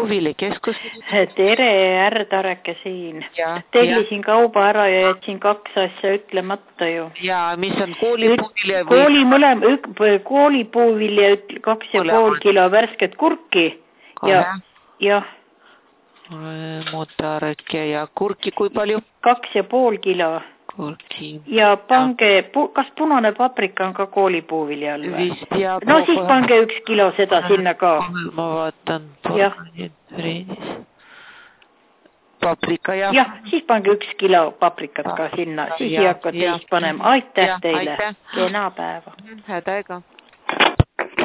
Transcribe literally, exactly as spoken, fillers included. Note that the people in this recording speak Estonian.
puuviljakeskus. Tere, Ärdareke siin. Ja, Tellisin ja. kauba ära ja jätsin kaks asja ütlemata ju. Ja, mis on koolipuuvilja või? Kooli mõlem, koolipuuvilja kaks ja mõlema. Pool kilo värsket kurki. Kahe. Ja, jah. Mutareke ja kurki kui palju? Kaks ja pool kilo. Kurki. Ja pange, pu, kas punane paprika on ka koolipuuvilja all või? Vist ja. No siis pange üks kilo seda sinna ka. Ma vaatan. Jah. Paprika ja. Jah, siis pange üks kilo paprikat ka sinna. Siis ei hakka teist panema. Aitäh ja, teile. Aitäh. Kena päeva. Häda ega.